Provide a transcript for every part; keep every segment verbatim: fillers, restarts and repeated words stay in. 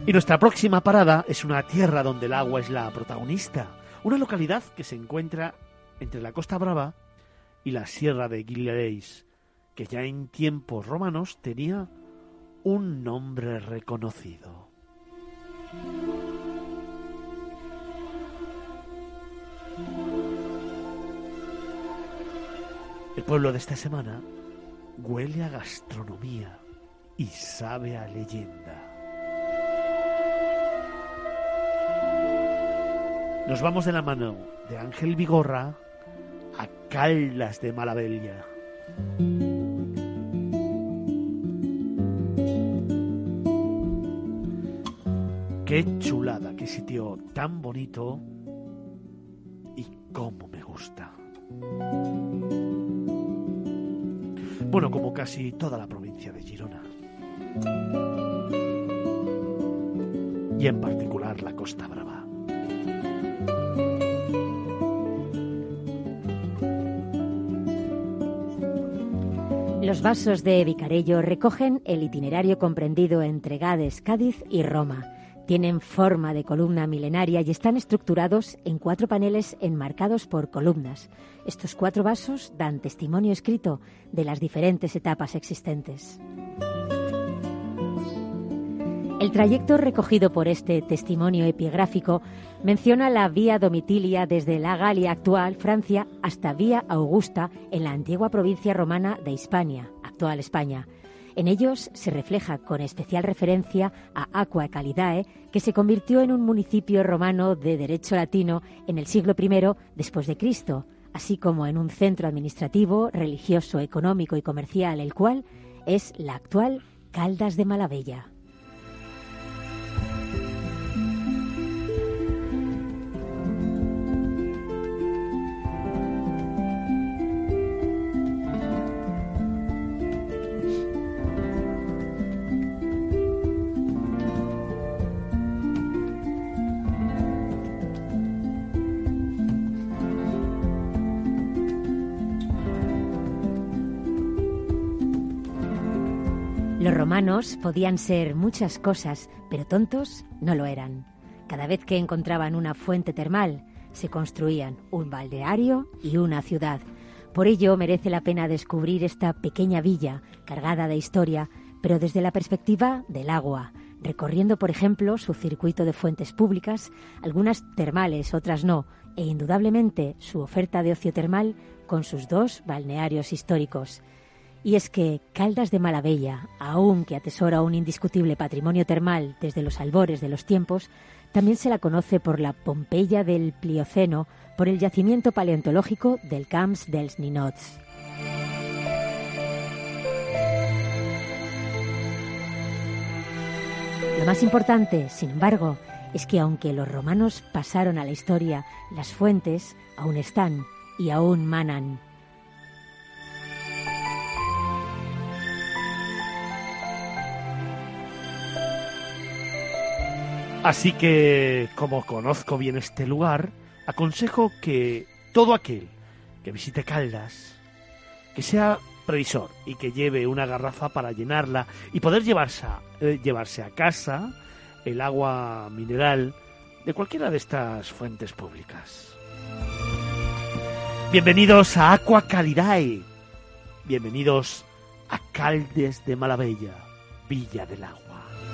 Y nuestra próxima parada es una tierra donde el agua es la protagonista. Una localidad que se encuentra entre la Costa Brava y la Sierra de Guillereis, que ya en tiempos romanos tenía un nombre reconocido. El pueblo de esta semana huele a gastronomía y sabe a leyenda. Nos vamos de la mano de Ángel Vigorra a Caldas de Malavella. Qué chulada, qué sitio tan bonito y cómo me gusta. Bueno, como casi toda la provincia de Girona. Y en particular la Costa Brava. Los vasos de Vicarello recogen el itinerario comprendido entre Gades, Cádiz y Roma. Tienen forma de columna milenaria y están estructurados en cuatro paneles enmarcados por columnas. Estos cuatro vasos dan testimonio escrito de las diferentes etapas existentes. El trayecto recogido por este testimonio epigráfico menciona la Vía Domitilia desde la Galia actual, Francia, hasta Vía Augusta en la antigua provincia romana de Hispania, actual España. En ellos se refleja con especial referencia a Aqua Calidae, que se convirtió en un municipio romano de derecho latino en el siglo primero después de Cristo, así como en un centro administrativo, religioso, económico y comercial, el cual es la actual Caldas de Malavella. Los romanos podían ser muchas cosas, pero tontos no lo eran. Cada vez que encontraban una fuente termal, se construían un balneario y una ciudad. Por ello merece la pena descubrir esta pequeña villa cargada de historia, pero desde la perspectiva del agua, recorriendo, por ejemplo, su circuito de fuentes públicas, algunas termales, otras no, e indudablemente su oferta de ocio termal con sus dos balnearios históricos. Y es que Caldas de Malavella, aunque atesora un indiscutible patrimonio termal desde los albores de los tiempos, también se la conoce por la Pompeya del Plioceno, por el yacimiento paleontológico del Camps dels Ninots. Lo más importante, sin embargo, es que aunque los romanos pasaron a la historia, las fuentes aún están y aún manan. Así que, como conozco bien este lugar, aconsejo que todo aquel que visite Caldas, que sea previsor y que lleve una garrafa para llenarla y poder llevarse a, eh, llevarse a casa el agua mineral de cualquiera de estas fuentes públicas. Bienvenidos a Aqua Calidae. Bienvenidos a Caldes de Malavella, Villa del Agua.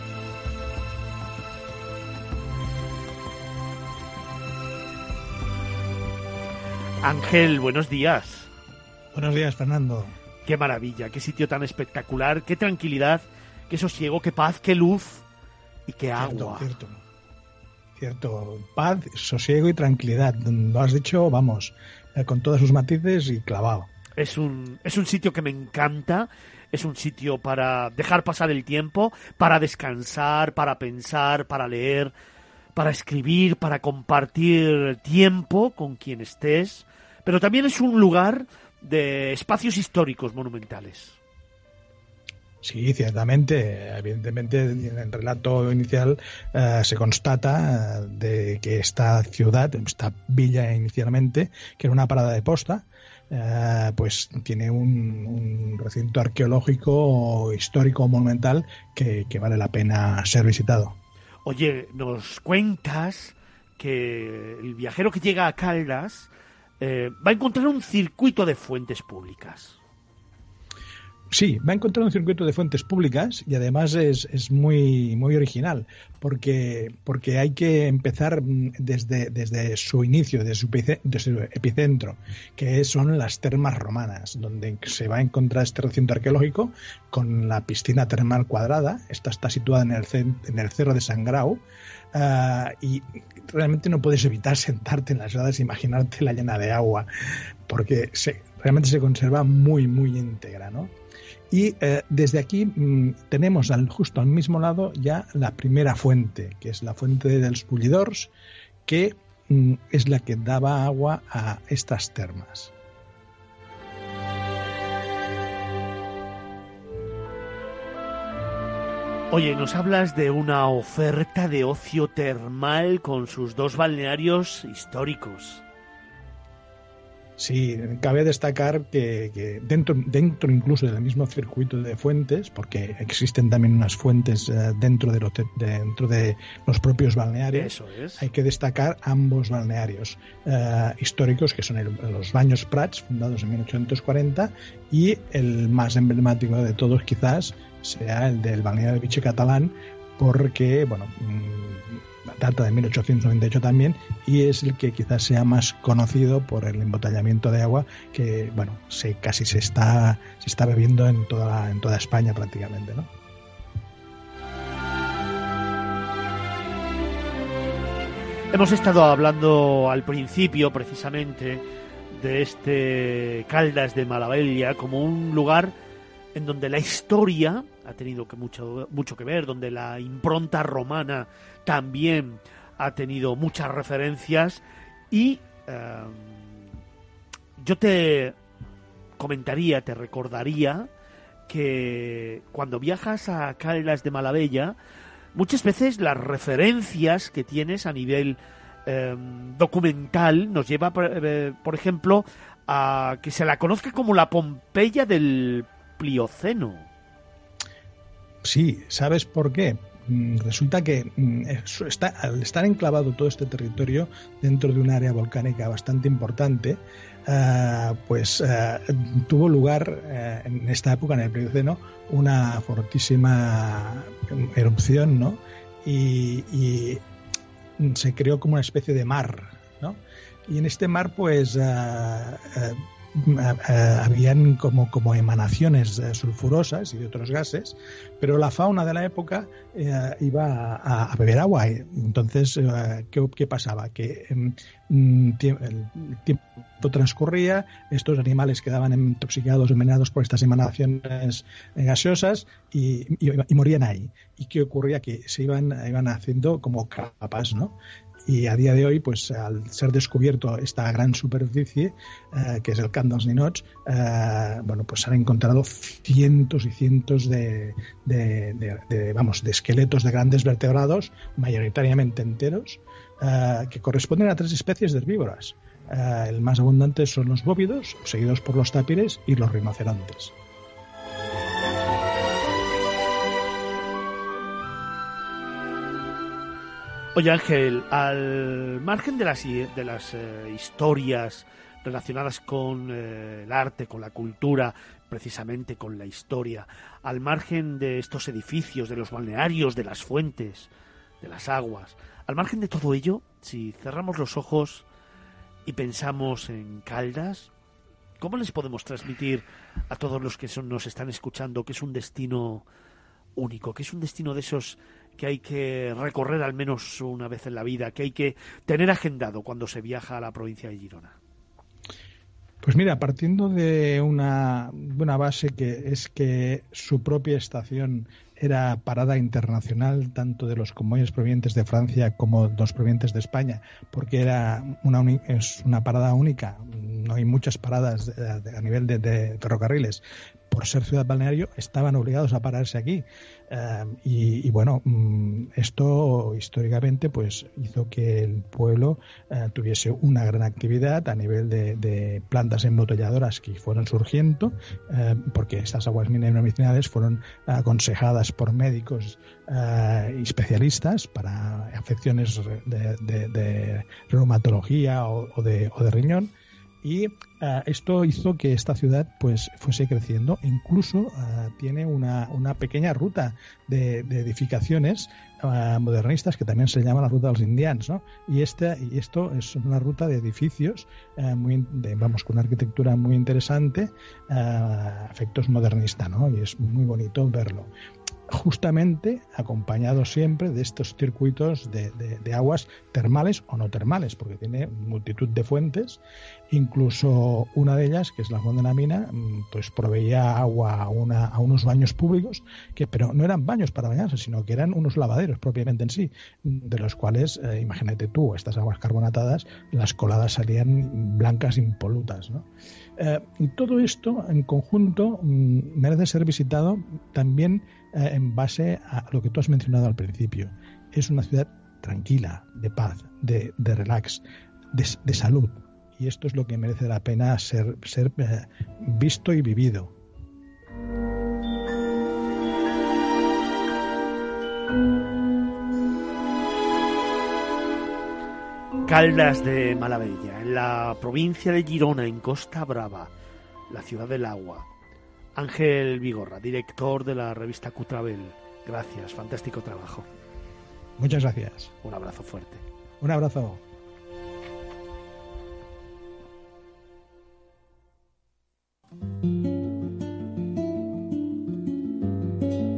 Ángel, buenos días. Buenos días, Fernando. Qué maravilla, qué sitio tan espectacular, qué tranquilidad, qué sosiego, qué paz, qué luz y qué agua. Cierto, cierto. Cierto, paz, sosiego y tranquilidad. Lo has dicho, vamos, eh, con todos sus matices y clavado. Es un, es un sitio que me encanta, es un sitio para dejar pasar el tiempo, para descansar, para pensar, para leer, para escribir, para compartir tiempo con quien estés, pero también es un lugar de espacios históricos monumentales. Sí, ciertamente. Evidentemente, en el relato inicial eh, se constata eh, de que esta ciudad, esta villa inicialmente, que era una parada de posta, eh, pues tiene un, un recinto arqueológico, histórico, monumental, que, que vale la pena ser visitado. Oye, nos cuentas que el viajero que llega a Caldas eh, va a encontrar un circuito de fuentes públicas. Sí, va a encontrar un circuito de fuentes públicas y además es, es muy, muy original porque, porque hay que empezar desde, desde su inicio, desde su, desde su epicentro, que son las termas romanas, donde se va a encontrar este recinto arqueológico con la piscina termal cuadrada. Esta está situada en el, en el Cerro de San Grau. Uh, y realmente no puedes evitar sentarte en las gradas e imaginarte la llena de agua porque se, realmente se conserva muy, muy íntegra, ¿no? Y eh, desde aquí mmm, tenemos al, justo al mismo lado ya la primera fuente, que es la fuente dels Bullidors, que mmm, es la que daba agua a estas termas. Oye, nos hablas de una oferta de ocio termal con sus dos balnearios históricos. Sí, cabe destacar que, que dentro, dentro incluso del mismo circuito de fuentes, porque existen también unas fuentes eh, dentro, de lo te, dentro de los propios balnearios, eso es. Hay que destacar ambos balnearios eh, históricos, que son el, los Baños Prats, fundados en mil ochocientos cuarenta, y el más emblemático de todos quizás sea el del balneario de Vichy Catalán, porque, bueno, data de mil ochocientos noventa y ocho también, y es el que quizás sea más conocido por el embotellamiento de agua que, bueno, se, casi se está se está bebiendo en toda en toda España prácticamente, ¿no? Hemos estado hablando al principio precisamente de este Caldas de Malavella como un lugar en donde la historia ha tenido que mucho, mucho que ver, donde la impronta romana también ha tenido muchas referencias y eh, yo te comentaría, te recordaría que cuando viajas a Caldas de Malavella, muchas veces las referencias que tienes a nivel eh, documental nos lleva, eh, por ejemplo, a que se la conozca como la Pompeya del Plioceno. Sí, ¿sabes por qué? Resulta que está, al estar enclavado todo este territorio dentro de un área volcánica bastante importante, uh, pues uh, tuvo lugar uh, en esta época, en el Plioceno, una fortísima erupción, ¿no? Y, y se creó como una especie de mar, ¿no? Y en este mar, pues uh, uh, Uh, uh, habían como, como emanaciones uh, sulfurosas y de otros gases, pero la fauna de la época uh, iba a, a beber agua. Entonces, uh, ¿qué, ¿qué pasaba? Que um, tie- el tiempo transcurría, estos animales quedaban intoxicados, envenenados por estas emanaciones gaseosas y, y, y morían ahí. ¿Y qué ocurría? Que se iban, iban haciendo como capas, ¿no? Y a día de hoy, pues al ser descubierto esta gran superficie, eh, que es el Camp dels Ninots, eh, bueno, pues se han encontrado cientos y cientos de, de, de, de, vamos, de esqueletos de grandes vertebrados, mayoritariamente enteros, eh, que corresponden a tres especies de herbívoras. Eh, el más abundante son los bóvidos, seguidos por los tápires y los rinocerontes. Oye, Ángel, al margen de las, de las eh, historias relacionadas con eh, el arte, con la cultura, precisamente con la historia, al margen de estos edificios, de los balnearios, de las fuentes, de las aguas, al margen de todo ello, si cerramos los ojos y pensamos en Caldas, ¿cómo les podemos transmitir a todos los que son, nos están escuchando que es un destino único, que es un destino de esos que hay que recorrer al menos una vez en la vida, que hay que tener agendado cuando se viaja a la provincia de Girona? Pues mira, partiendo de una buena base que es que su propia estación era parada internacional, tanto de los convoyes provenientes de Francia como los provenientes de España, porque era una uni- es una parada única, no hay muchas paradas de, de, a nivel de, de ferrocarriles. Por ser ciudad balneario, estaban obligados a pararse aquí. Eh, y, y bueno, esto históricamente pues hizo que el pueblo eh, tuviese una gran actividad a nivel de, de plantas embotelladoras que fueron surgiendo, eh, porque estas aguas medicinales fueron aconsejadas por médicos eh, y especialistas para afecciones de, de, de reumatología o, o, de, o de riñón. Y uh, esto hizo que esta ciudad pues fuese creciendo. Incluso uh, tiene una, una pequeña ruta de, de edificaciones uh, modernistas que también se llama la ruta de los indians, ¿no? Y este y esto es una ruta de edificios uh, muy de, vamos con una arquitectura muy interesante, uh, efectos modernistas, ¿no? Y es muy bonito verlo. Justamente acompañado siempre de estos circuitos de, de, de aguas termales o no termales, porque tiene multitud de fuentes. Incluso una de ellas, que es la Fuente de la Mina, pues proveía agua a, una, a unos baños públicos, que pero no eran baños para bañarse, sino que eran unos lavaderos propiamente en sí, de los cuales, eh, imagínate tú, estas aguas carbonatadas, las coladas salían blancas impolutas, ¿no? Eh, y todo esto en conjunto mmm, merece ser visitado también eh, en base a lo que tú has mencionado al principio. Es una ciudad tranquila, de paz, de, de relax, de, de salud. Y esto es lo que merece la pena ser, ser eh, visto y vivido. Caldas de Malavella, en la provincia de Girona, en Costa Brava, la ciudad del agua. Ángel Vigorra, director de la revista Cutravel. Gracias, fantástico trabajo. Muchas gracias. Un abrazo fuerte. Un abrazo.